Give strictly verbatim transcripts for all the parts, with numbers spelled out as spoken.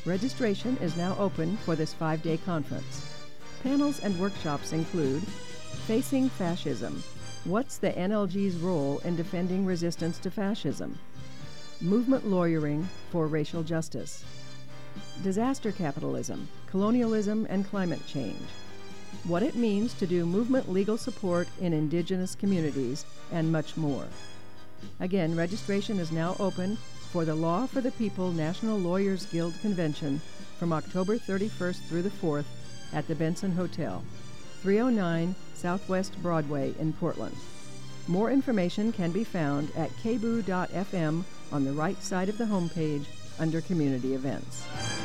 Registration is now open for this five-day conference. Panels and workshops include Facing Fascism. What's the N L G's role in defending resistance to fascism? Movement Lawyering for Racial Justice. Disaster Capitalism, Colonialism and Climate Change. What it means to do movement legal support in indigenous communities, and much more. Again, registration is now open for the Law for the People National Lawyers Guild Convention from October thirty-first through the fourth at the Benson Hotel, three oh nine Southwest Broadway in Portland. More information can be found at k b o dot f m on the right side of the homepage under Community Events.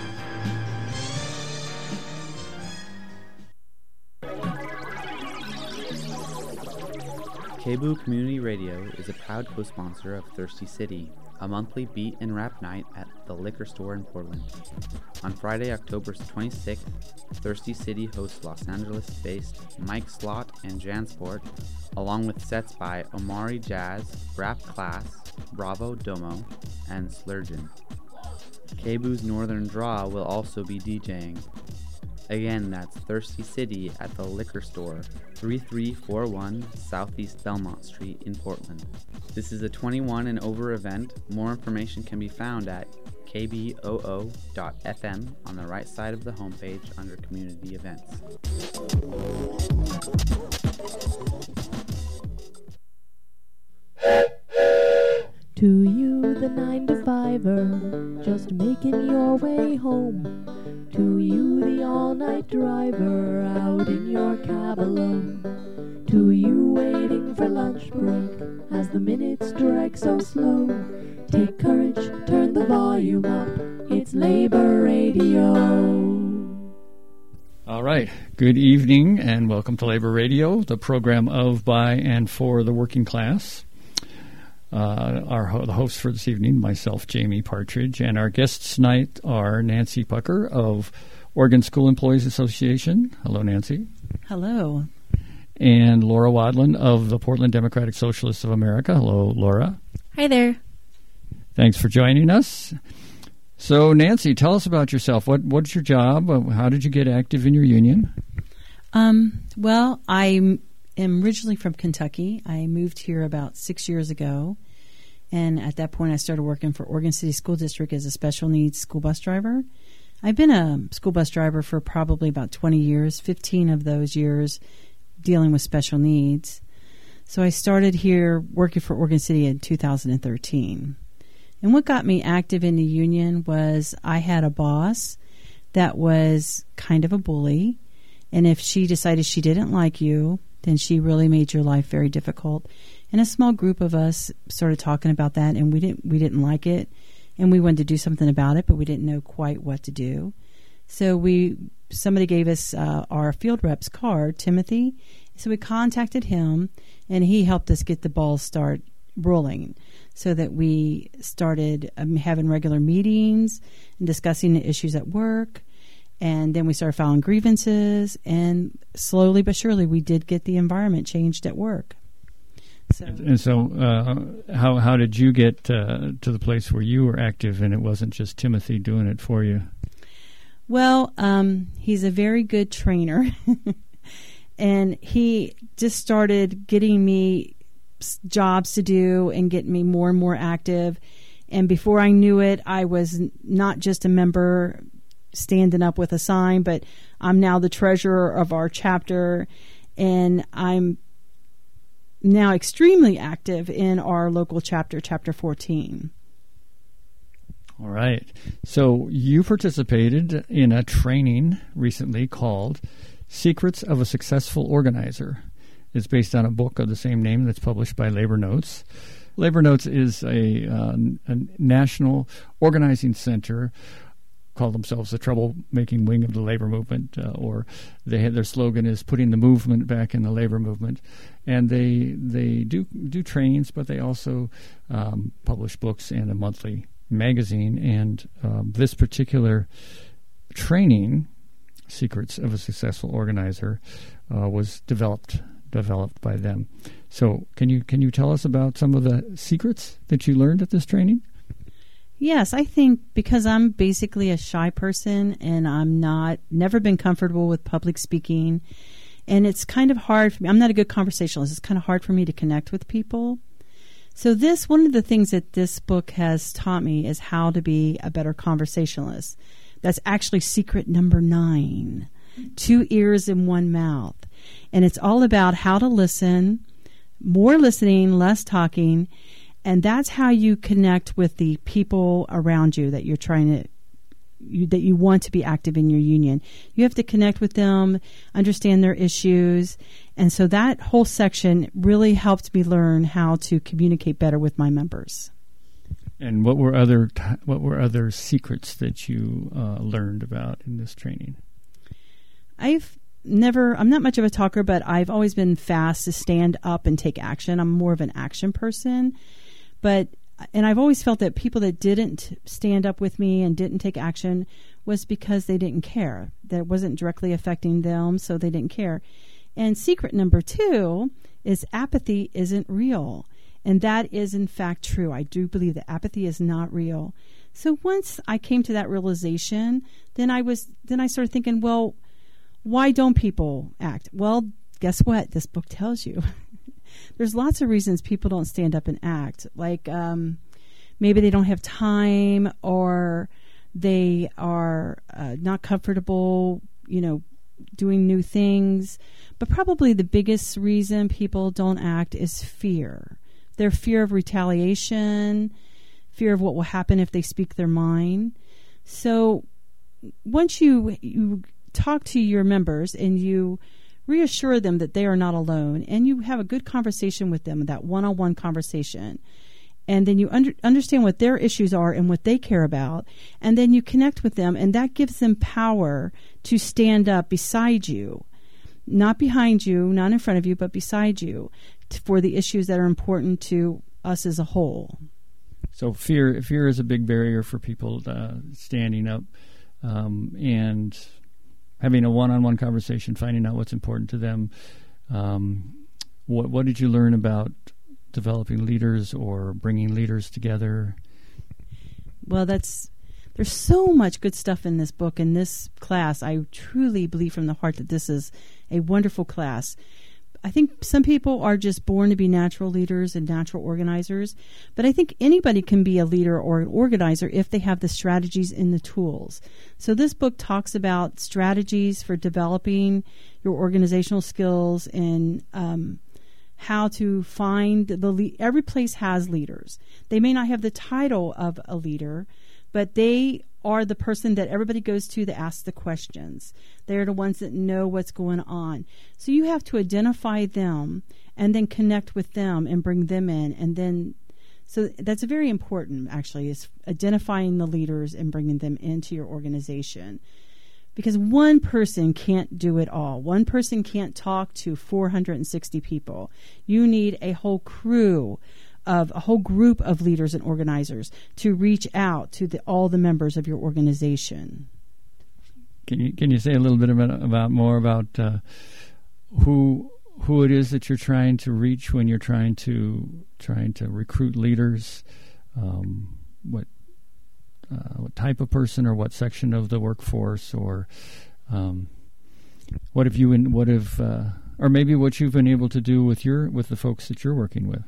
K B O Community Radio is a proud co-sponsor of Thirsty City, a monthly beat and rap night at the liquor store in Portland. On Friday, October twenty-sixth, Thirsty City hosts Los Angeles-based Mike Slot and Jansport, along with sets by Omari Jazz, Rap Class, Bravo Domo, and Slurgeon. K B O's Northern Draw will also be DJing. Again, that's Thirsty City at the liquor store, thirty-three forty-one Southeast Belmont Street in Portland. This is a twenty-one and over event. More information can be found at k b o o dot f m on the right side of the homepage under Community Events. To you, the nine to fiver, just making your way home. To you, the all-night driver, out in your cab alone. To you, waiting for lunch break, as the minutes drag so slow. Take courage, turn the volume up, it's Labor Radio. All right, good evening and welcome to Labor Radio, the program of, by, and for the working class. Uh, our ho- the hosts for this evening, myself, Jamie Partridge, and our guests tonight are Nancy Pucker of Oregon School Employees Association. Hello, Nancy. Hello. And Laura Wadlin of the Portland Democratic Socialists of America. Hello, Laura. Hi there. Thanks for joining us. So, Nancy, tell us about yourself. What What's your job? How did you get active in your union? Um, well, I am originally from Kentucky. I moved here about six years ago. And at that point, I started working for Oregon City School District as a special needs school bus driver. I've been a school bus driver for probably about twenty years, fifteen of those years dealing with special needs. So I started here working for Oregon City in two thousand thirteen. And what got me active in the union was I had a boss that was kind of a bully. And if she decided she didn't like you, then she really made your life very difficult. And a small group of us started talking about that, and we didn't we didn't like it, and we wanted to do something about it, but we didn't know quite what to do. So we somebody gave us uh, our field rep's card, Timothy. So we contacted him, and he helped us get the ball start rolling, so that we started um, having regular meetings and discussing the issues at work. And then we started filing grievances, and slowly but surely we did get the environment changed at work. So, and so uh, how how did you get uh, to the place where you were active and it wasn't just Timothy doing it for you? Well, um, he's a very good trainer, and he just started getting me jobs to do and getting me more and more active. And before I knew it, I was not just a member standing up with a sign, but I'm now the treasurer of our chapter, and I'm now extremely active in our local chapter, Chapter fourteen. All right. So you participated in a training recently called Secrets of a Successful Organizer. It's based on a book of the same name that's published by Labor Notes. Labor Notes is a, uh, a national organizing center, call themselves the troublemaking wing of the labor movement, uh, or they had, their slogan is putting the movement back in the labor movement. And they they do do trainings, but they also um, publish books and a monthly magazine. And um, this particular training, Secrets of a Successful Organizer, uh, was developed developed by them. So can you can you tell us about some of the secrets that you learned at this training? Yes, I think because I'm basically a shy person and I'm not, never been comfortable with public speaking. And it's kind of hard for me. I'm not a good conversationalist. It's kind of hard for me to connect with people. So this, one of the things that this book has taught me is how to be a better conversationalist. That's actually secret number nine, two ears and one mouth. And it's all about how to listen, more listening, less talking. And that's how you connect with the people around you that you're trying to, you, that you want to be active in your union. You have to connect with them, understand their issues. And so that whole section really helped me learn how to communicate better with my members. And what were other t- what were other secrets that you uh, learned about in this training? I've never, I'm not much of a talker, but I've always been fast to stand up and take action. I'm more of an action person. But, and I've always felt that people that didn't stand up with me and didn't take action was because they didn't care. That it wasn't directly affecting them, so they didn't care. And secret number two is apathy isn't real. And that is, in fact, true. I do believe that apathy is not real. So once I came to that realization, then I was, then I started thinking, well, why don't people act? Well, guess what? This book tells you. There's lots of reasons people don't stand up and act. Like um, maybe they don't have time, or they are uh, not comfortable, you know, doing new things. But probably the biggest reason people don't act is fear. Their fear of retaliation, fear of what will happen if they speak their mind. So once you you talk to your members and you reassure them that they are not alone, and you have a good conversation with them, that one-on-one conversation, and then you under, understand what their issues are and what they care about, and then you connect with them, and that gives them power to stand up beside you, not behind you, not in front of you, but beside you, t- for the issues that are important to us as a whole. So fear fear is a big barrier for people uh, standing up um, and having a one-on-one conversation, finding out what's important to them. Um, what what did you learn about developing leaders or bringing leaders together? Well, that's there's so much good stuff in this book, in this class. I truly believe from the heart that this is a wonderful class. I think some people are just born to be natural leaders and natural organizers, but I think anybody can be a leader or an organizer if they have the strategies and the tools. So this book talks about strategies for developing your organizational skills and um, how to find the le- every place has leaders. They may not have the title of a leader, but they are the person that everybody goes to to ask the questions. They're the ones that know what's going on. So you have to identify them and then connect with them and bring them in. And then, so that's very important, actually, is identifying the leaders and bringing them into your organization. Because one person can't do it all. One person can't talk to four hundred sixty people. You need a whole crew of a whole group of leaders and organizers to reach out to the, all the members of your organization. Can you can you say a little bit about, about more about uh, who who it is that you're trying to reach when you're trying to trying to recruit leaders? Um, what uh, what type of person or what section of the workforce, or um, what have you in, what have uh, or maybe what you've been able to do with your with the folks that you're working with?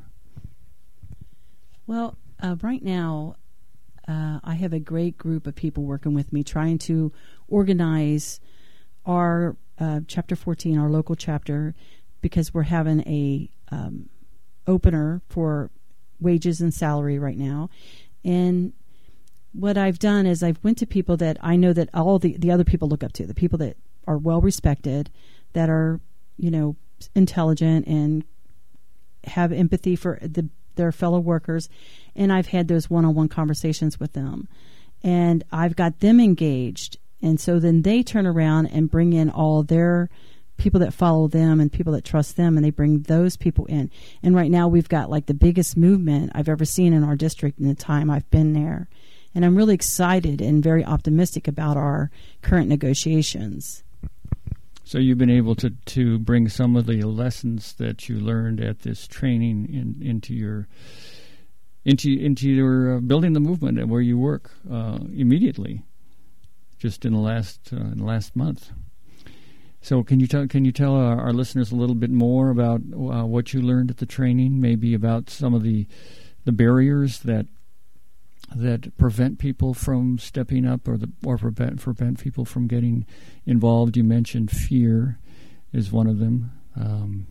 Well, uh, right now, uh, I have a great group of people working with me trying to organize our uh, Chapter fourteen, our local chapter, because we're having a um, opener for wages and salary right now. And what I've done is I've went to people that I know that all the, the other people look up to, the people that are well-respected, that are, you know, intelligent and have empathy for the their fellow workers, and I've had those one-on-one conversations with them, and I've got them engaged, and so then they turn around and bring in all their people that follow them and people that trust them, and they bring those people in. And right now we've got like the biggest movement I've ever seen in our district in the time I've been there, and I'm really excited and very optimistic about our current negotiations. So you've been able to, to bring some of the lessons that you learned at this training in, into your into into your uh, building the movement at where you work uh, immediately, just in the last uh, in the last month. So can you tell can you tell our, our listeners a little bit more about uh, what you learned at the training? Maybe about some of the the barriers that that prevent people from stepping up, or the or prevent prevent people from getting involved. You mentioned fear is one of them. Um,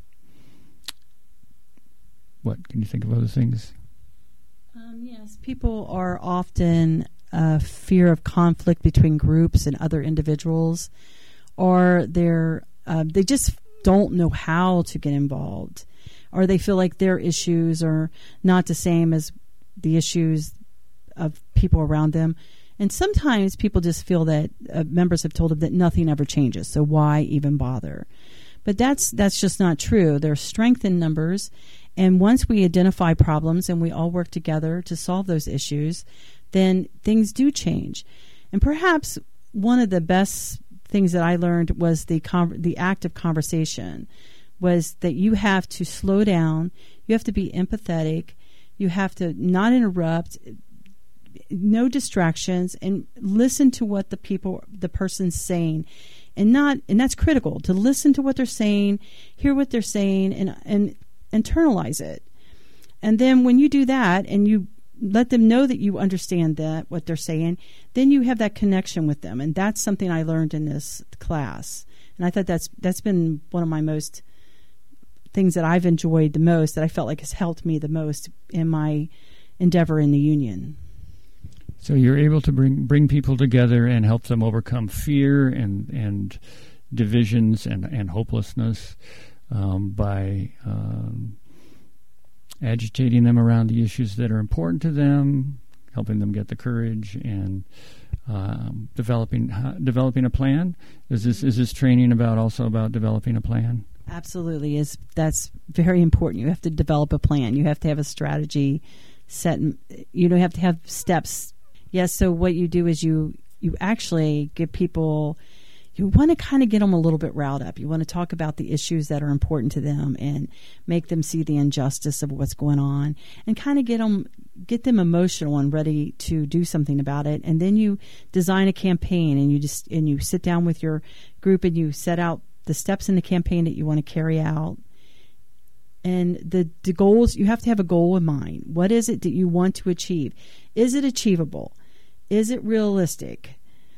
what can you think of other things? Um, yes, people are often uh, fear of conflict between groups and other individuals, or they're uh, they just don't know how to get involved, or they feel like their issues are not the same as the issues of people around them. And sometimes people just feel that uh, members have told them that nothing ever changes, so why even bother? But that's that's just not true. There's strength in numbers, and once we identify problems and we all work together to solve those issues, then things do change. And perhaps one of the best things that I learned was the con- the act of conversation, was that you have to slow down, you have to be empathetic, you have to not interrupt, no distractions, and listen to what the people, the person's saying, and not, and that's critical, to listen to what they're saying, hear what they're saying, and and internalize it. And then when you do that, and you let them know that you understand that what they're saying, then you have that connection with them, and that's something I learned in this class. And I thought that's that's been one of my most things that I've enjoyed the most, that I felt like has helped me the most in my endeavor in the union. So you're able to bring bring people together and help them overcome fear and and divisions and, and hopelessness um, by um, agitating them around the issues that are important to them, helping them get the courage, and um, developing uh, developing a plan. Is this is this training about also about developing a plan? Absolutely, is that's very important. You have to develop a plan. You have to have a strategy set. You don't have to have steps. Yes, so what you do is you you actually give people, you want to kind of get them a little bit riled up. You want to talk about the issues that are important to them and make them see the injustice of what's going on, and kind of get them get them emotional and ready to do something about it. And then you design a campaign, and you just and you sit down with your group and you set out the steps in the campaign that you want to carry out. And the, the goals, you have to have a goal in mind. What is it that you want to achieve? Is it achievable? Is it realistic?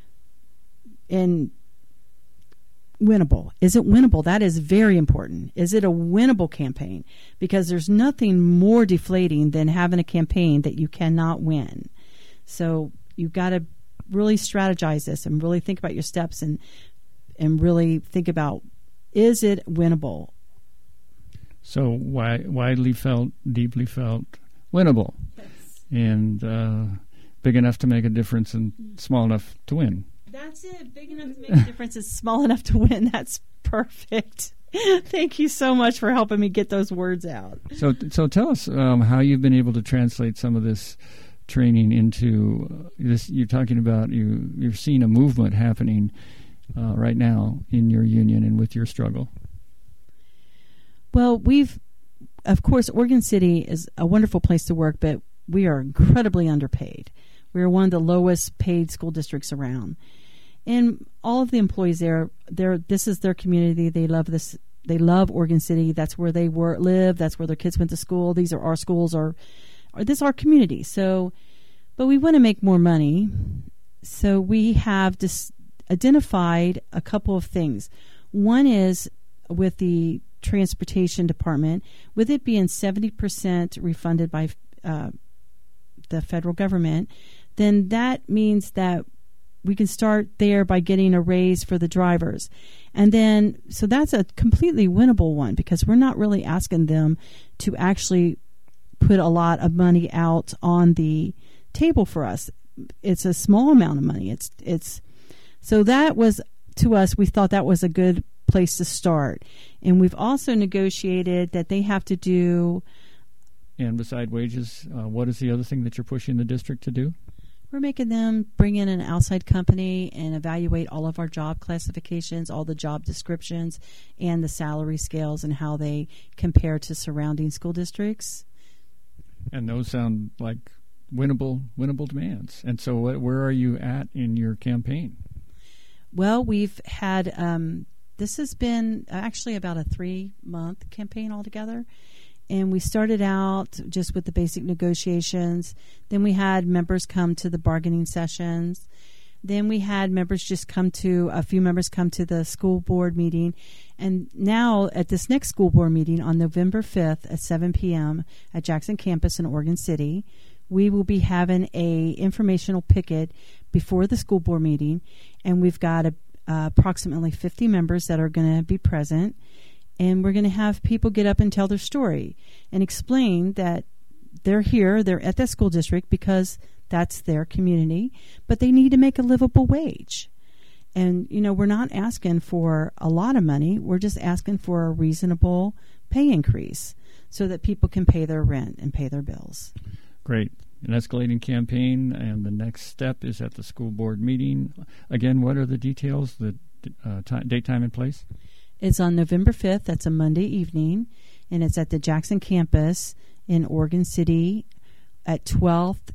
And winnable? Is it winnable? That is very important. Is it a winnable campaign? Because there's nothing more deflating than having a campaign that you cannot win. So you've got to really strategize this and really think about your steps, and and really think about, is it winnable? So wi- widely felt, deeply felt, winnable, Yes. and uh, big enough to make a difference and small enough to win. That's it. Big enough to make a difference is small enough to win. That's perfect. Thank you so much for helping me get those words out. So, so tell us um, how you've been able to translate some of this training into uh, this. You're talking about you. You're seeing a movement happening uh, right now in your union and with your struggle. Well, we've, of course, Oregon City is a wonderful place to work, but we are incredibly underpaid. We are one of the lowest paid school districts around. And all of the employees there, they're, this is their community. They love this. They love Oregon City. That's where they work, live. That's where their kids went to school. These are our schools. Or, or this is our community. So, but we want to make more money. So we have just identified a couple of things. One is with the transportation department, with it being seventy percent refunded by uh, the federal government, then that means that we can start there by getting a raise for the drivers. And then, so that's a completely winnable one, because we're not really asking them to actually put a lot of money out on the table for us. It's a small amount of money. It's, it's, so that was, to us, we thought that was a good place to start. And we've also negotiated that they have to do. And beside wages, uh, what is the other thing that you're pushing the district to do? We're making them bring in an outside company and evaluate all of our job classifications, all the job descriptions, and the salary scales and how they compare to surrounding school districts. And those sound like winnable winnable demands. And so what, where are you at in your campaign? Well, we've had, um, this has been actually about a three-month campaign altogether. And we started out just with the basic negotiations. Then we had members come to the bargaining sessions. Then we had members just come to, a few members come to the school board meeting. And now at this next school board meeting on November fifth at seven p.m. at Jackson Campus in Oregon City, we will be having a informational picket before the school board meeting. And we've got a, uh, approximately fifty members that are going to be present. And we're going to have people get up and tell their story and explain that they're here, they're at that school district because that's their community, but they need to make a livable wage. And, you know, we're not asking for a lot of money. We're just asking for a reasonable pay increase so that people can pay their rent and pay their bills. Great. An escalating campaign, and the next step is at the school board meeting. Again, what are the details, the uh, t- date, time, and place? It's on November fifth. That's a Monday evening, and it's at the Jackson Campus in Oregon City at twelfth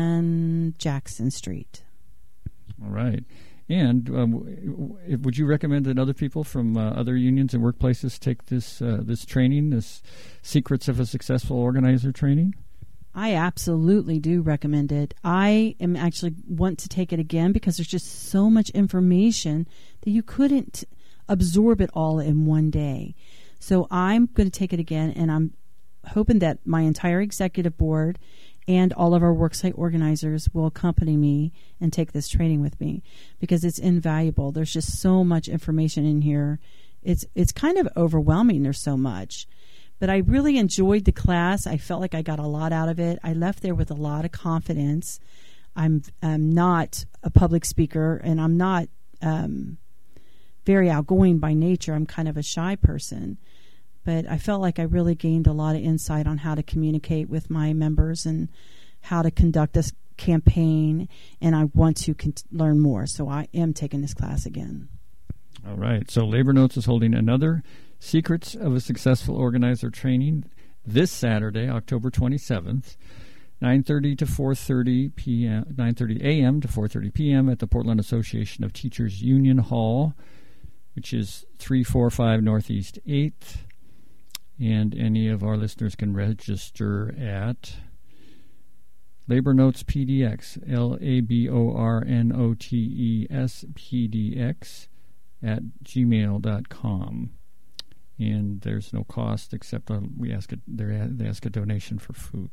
and Jackson Street. All right. And um, w- would you recommend that other people from uh, other unions and workplaces take this uh, this training, this Secrets of a Successful Organizer training? I absolutely do recommend it. I am actually want to take it again because there's just so much information that you couldn't absorb it all in one day. So I'm going to take it again, and I'm hoping that my entire executive board and all of our worksite organizers will accompany me and take this training with me because it's invaluable. There's just so much information in here. It's it's kind of overwhelming. There's so much. But I really enjoyed the class. I felt like I got a lot out of it. I left there with a lot of confidence. I'm, I'm not a public speaker, and I'm not um, very outgoing by nature. I'm kind of a shy person. But I felt like I really gained a lot of insight on how to communicate with my members and how to conduct this campaign, and I want to con- learn more. So I am taking this class again. All right. So Labor Notes is holding another Secrets of a Successful Organizer training this Saturday, October twenty-seventh, nine thirty to four thirty p.m. nine thirty a.m. to four thirty p.m. at the Portland Association of Teachers Union Hall, which is three forty-five Northeast eighth. And any of our listeners can register at Labor Notes P D X, L A B O R N O T E S P D X at gmail dot com. And there's no cost except uh, we ask a, they ask a donation for food.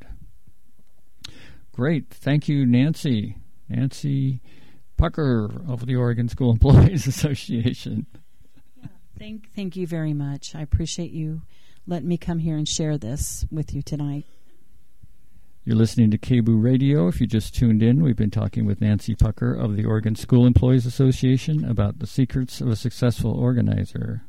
Great. Thank you, Nancy. Nancy Pucker of the Oregon School Employees Association. Yeah, thank, thank you very much. I appreciate you letting me come here and share this with you tonight. You're listening to K B U Radio. If you just tuned in, we've been talking with Nancy Pucker of the Oregon School Employees Association about the secrets of a successful organizer.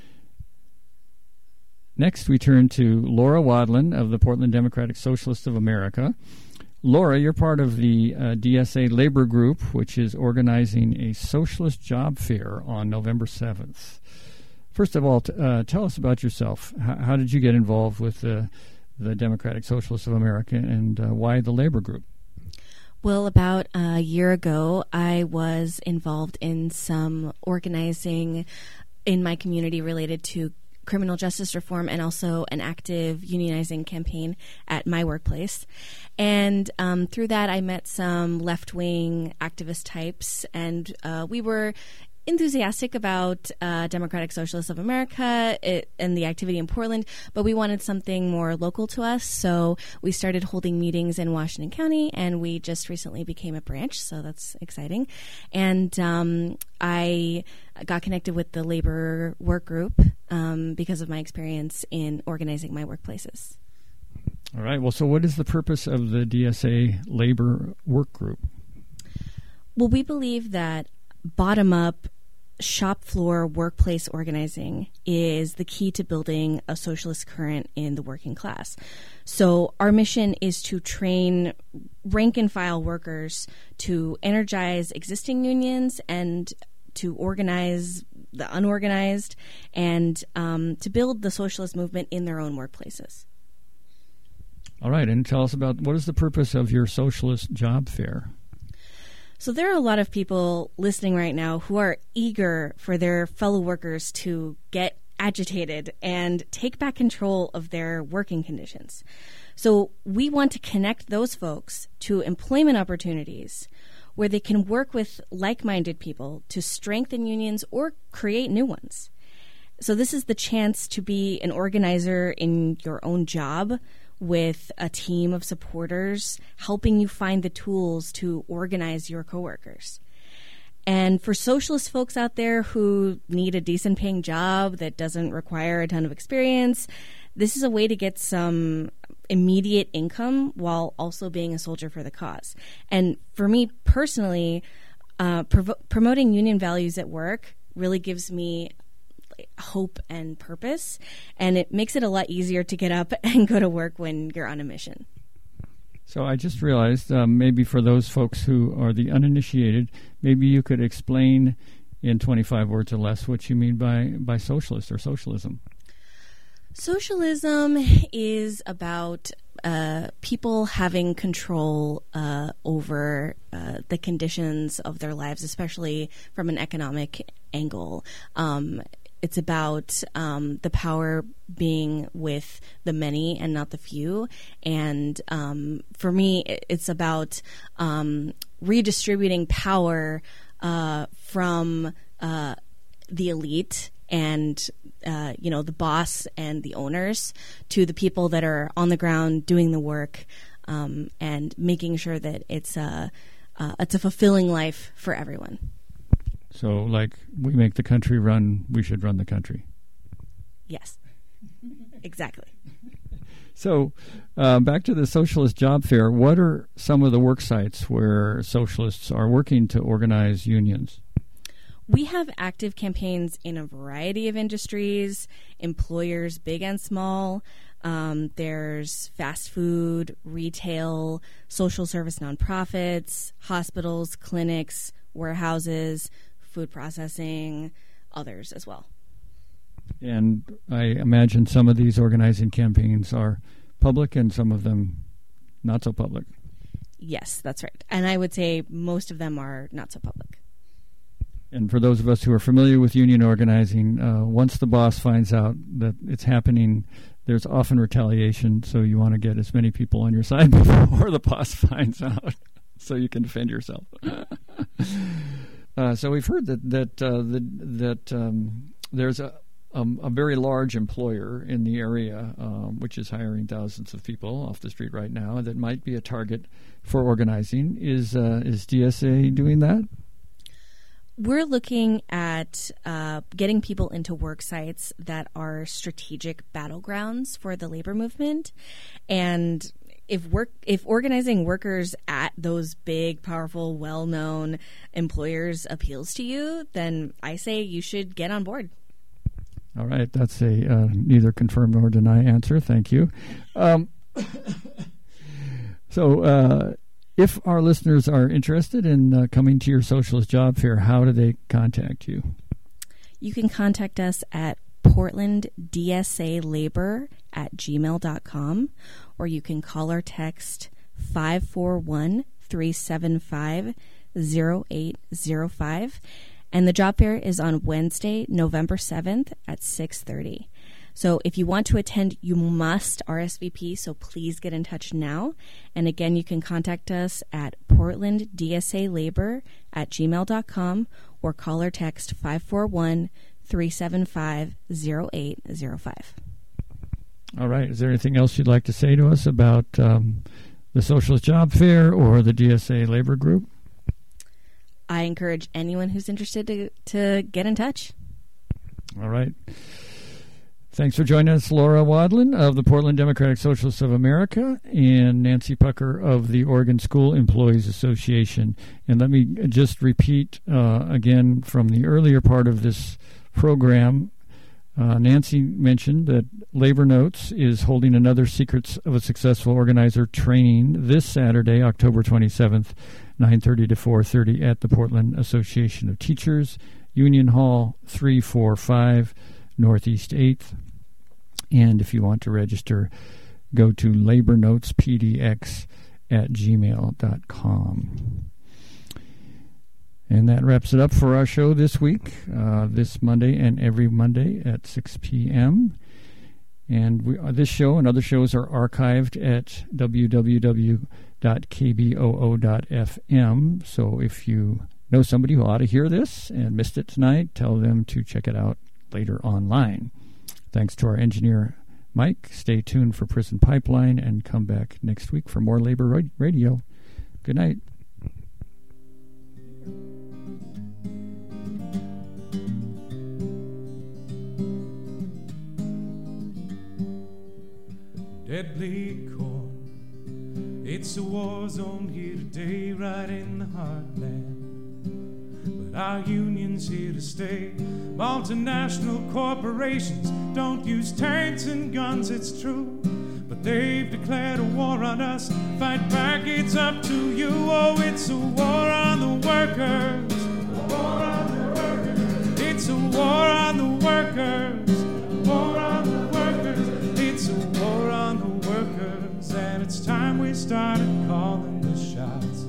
Next, we turn to Laura Wadlin of the Portland Democratic Socialists of America. Laura, you're part of the uh, D S A Labor Group, which is organizing a socialist job fair on November seventh. First of all, t- uh, tell us about yourself. H- how did you get involved with uh, the Democratic Socialists of America, and uh, why the Labor Group? Well, about a year ago, I was involved in some organizing in my community related to criminal justice reform and also an active unionizing campaign at my workplace. And um, through that, I met some left-wing activist types, and uh, we were enthusiastic about uh, Democratic Socialists of America it, and the activity in Portland, but we wanted something more local to us, so we started holding meetings in Washington County, and we just recently became a branch, so that's exciting. And um, I got connected with the labor work group um, because of my experience in organizing my workplaces. All right. Well, so what is the purpose of the D S A labor work group? Well, we believe that bottom-up shop floor workplace organizing is the key to building a socialist current in the working class. So our mission is to train rank-and-file workers to energize existing unions and to organize the unorganized and um, to build the socialist movement in their own workplaces. All right, and tell us about what is the purpose of your socialist job fair? So there are a lot of people listening right now who are eager for their fellow workers to get agitated and take back control of their working conditions. So we want to connect those folks to employment opportunities where they can work with like-minded people to strengthen unions or create new ones. So this is the chance to be an organizer in your own job with a team of supporters helping you find the tools to organize your coworkers. And for socialist folks out there who need a decent paying job that doesn't require a ton of experience, this is a way to get some immediate income while also being a soldier for the cause. And for me personally, uh, prov- promoting union values at work really gives me hope and purpose, and it makes it a lot easier to get up and go to work when you're on a mission. So I just realized um, maybe for those folks who are the uninitiated, maybe you could explain in twenty-five words or less what you mean by, by socialist or socialism. Socialism is about uh, people having control uh, over uh, the conditions of their lives, especially from an economic angle. Um, It's about um, the power being with the many and not the few. And um, for me, it's about um, redistributing power uh, from uh, the elite and, uh, you know, the boss and the owners to the people that are on the ground doing the work um, and making sure that it's a, uh, it's a fulfilling life for everyone. So, like, we make the country run, we should run the country. Yes, exactly. So, uh, back to the Socialist Job Fair, what are some of the work sites where socialists are working to organize unions? We have active campaigns in a variety of industries, employers big and small. Um, there's fast food, retail, social service nonprofits, hospitals, clinics, warehouses, food processing, others as well. And I imagine some of these organizing campaigns are public and some of them not so public. Yes, that's right. And I would say most of them are not so public. And for those of us who are familiar with union organizing, uh, once the boss finds out that it's happening, there's often retaliation, so you want to get as many people on your side before the boss finds out so you can defend yourself. Uh, so we've heard that that uh, the, that um, there's a, um, a very large employer in the area um, which is hiring thousands of people off the street right now that might be a target for organizing. Is uh, is D S A doing that? We're looking at uh, getting people into work sites that are strategic battlegrounds for the labor movement, and If work, if organizing workers at those big, powerful, well-known employers appeals to you, then I say you should get on board. All right, that's a uh, neither confirm nor deny answer. Thank you. Um, so, uh, if our listeners are interested in uh, coming to your Socialist Job Fair, how do they contact you? You can contact us at portland d s a labor at gmail dot com, or you can call or text five four one, three seven five, zero eight zero five. And the job fair is on Wednesday, November seventh at six thirty. So if you want to attend, you must R S V P, so please get in touch now. And again, you can contact us at portland d s a labor at gmail dot com or call or text five four one, three seven five, zero eight zero five. All right. Is there anything else you'd like to say to us about um, the Socialist Job Fair or the D S A Labor Group? I encourage anyone who's interested to, to get in touch. All right. Thanks for joining us, Laura Wadlin of the Portland Democratic Socialists of America and Nancy Pucker of the Oregon School Employees Association. And let me just repeat uh, again from the earlier part of this program. Uh, Nancy mentioned that Labor Notes is holding another Secrets of a Successful Organizer training this Saturday, October twenty-seventh, nine thirty to four thirty at the Portland Association of Teachers, Union Hall, three forty-five Northeast eighth. And if you want to register, go to labornotespdx at gmail dot com. And that wraps it up for our show this week, uh, this Monday and every Monday at six p.m. And we, uh, this show and other shows are archived at w w w dot k b o o dot f m. So if you know somebody who ought to hear this and missed it tonight, tell them to check it out later online. Thanks to our engineer, Mike. Stay tuned for Prison Pipeline and come back next week for more Labor Radio. Good night. Deadly corn, it's a war zone here today, right in the heartland. But our union's here to stay. Multinational corporations don't use tanks and guns, it's true, but they've declared a war on us. Fight back, it's up to you. Oh, it's a war on the workers. A war on the workers. It's a war on the workers. A war on the workers. It's a war on the workers, and it's time we started calling the shots.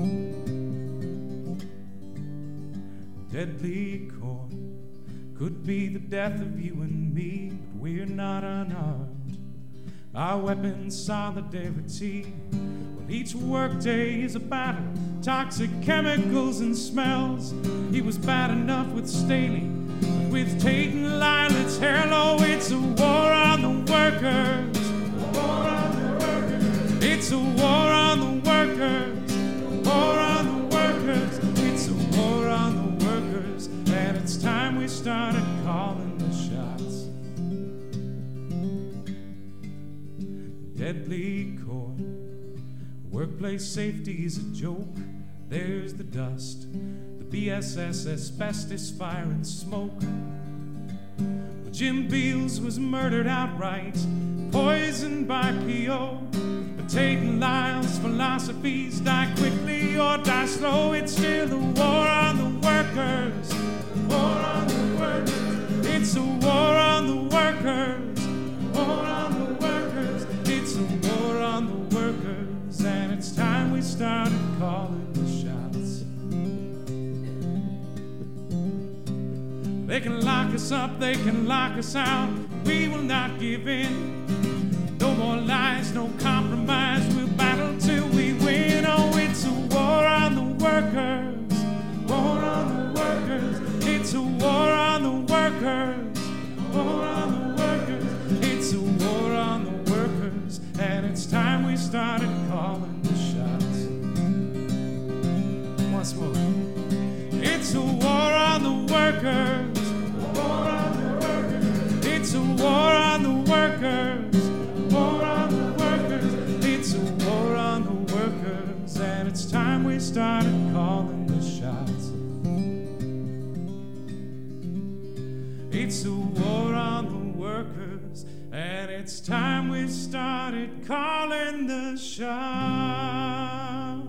Deadly corn could be the death of you and me, but we're not unarmed. Our weapons, solidarity. Well, each workday is a battle, toxic chemicals and smells. He was bad enough with Staley, but with Tate and Lyle, it's hello. It's a war on the workers. A war on the workers. It's a war on the workers. A war on the workers. It's a war on the workers, and it's time we started calling the shots. Deadly corn, workplace safety is a joke. There's the dust, the B S S, asbestos, fire and smoke. But Jim Beals was murdered outright, poisoned by P O. But Tate and Lyle's philosophies die quickly or die slow. It's still a war on the workers. War on the workers. It's a war on the workers. War on the workers. It's a war on the workers, and it's time we started calling the shots. They can lock us up, they can lock us out. We will not give in. No more lies, no compromise. We'll battle till we win. Oh, it's a war on the workers. War on the workers. It's a war on the workers. War on the workers. It's a war on the workers, and it's time we started calling the shots. Once more. It's a war on the workers. A war on the workers. It's a war on the workers. War on the workers. It's a war on the workers, and it's time we started calling the shots. It's a war on the workers, and it's time we started calling the shots.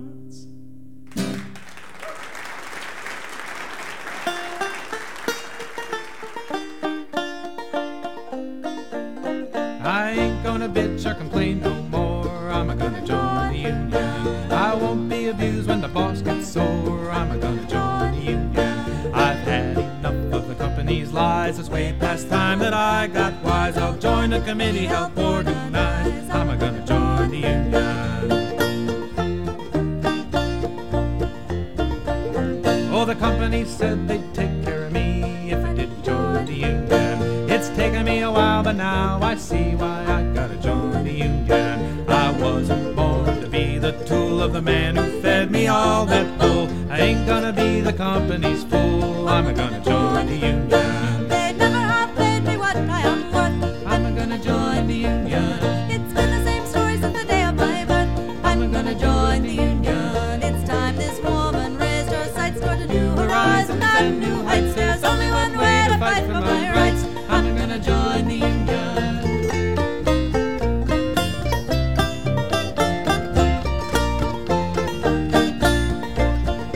I ain't gonna bitch or complain no more. I'm a gonna join the union. I won't be abused when the boss gets sore. I'm a gonna join the union. I've had enough of the company's lies. It's way past time that I got wise. I'll join the committee, help organize. I'm a gonna join the union. Oh, the company said they'd take care of me if I did join the union. It's taken me a while, but now I see why I gotta join the union. I wasn't born to be the tool of the man who fed me all that bull. I ain't gonna be the company's fool. I'm gonna join the union. They never have paid me what I am worth. I'm gonna join the union. It's been the same story since the day of my birth. I'm gonna join the union. It's time this woman raised her sights toward a new horizon and new heights. There's only one way to fight for my rights. I'm gonna join the union.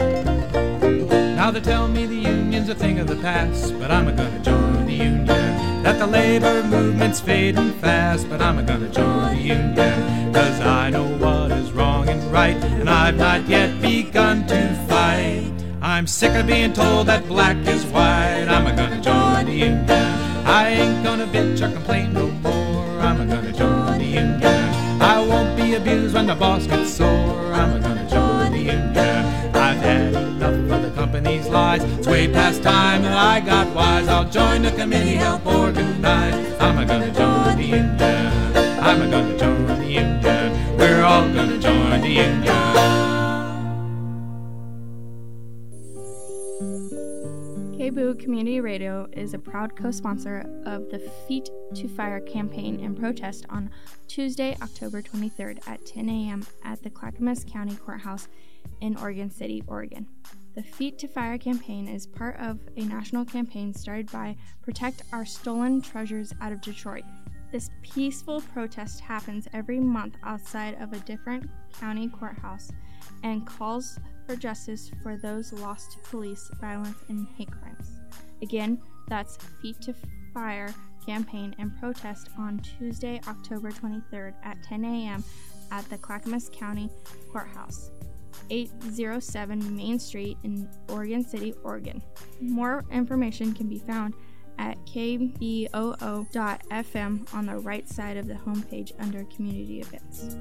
Now they tell me the union's a thing of the past, but I'm gonna join the union. that the labor movement's fading fast, but I'm gonna join the union, cause I know what is wrong and right, and I've not yet begun to fight. I'm sick of being told that black is white. I'm gonna join the union. I ain't gonna bitch or complain no more. I'm gonna join the union. I won't be abused when the boss gets sore. I'm gonna join the union. I've had enough of the company's lies. It's way past time that I got wise. I'll join the committee, help organize. I'm gonna join the union. I'm gonna join the union. We're all gonna join the union. K B O O Community Radio is a proud co-sponsor of the Feet to Fire campaign and protest on Tuesday, October twenty-third at ten a.m. at the Clackamas County Courthouse in Oregon City, Oregon. The Feet to Fire campaign is part of a national campaign started by Protect Our Stolen Treasures out of Detroit. This peaceful protest happens every month outside of a different county courthouse and calls for justice for those lost to police violence and hate crimes. Again, that's Feet to Fire campaign and protest on Tuesday, October twenty-third at ten a.m. at the Clackamas County Courthouse, eight oh seven Main Street in Oregon City, Oregon. More information can be found at k b o o dot f m on the right side of the homepage under Community Events.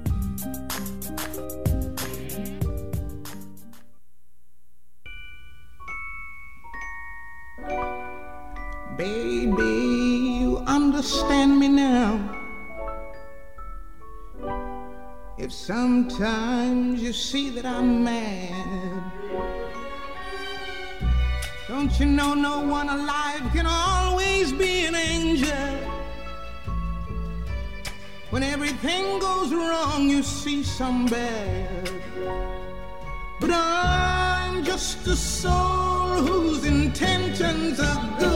Baby, you understand me now. If sometimes you see that I'm mad, don't you know no one alive can always be an angel? When everything goes wrong, you see some bad. But I'm just a soul whose intentions are good.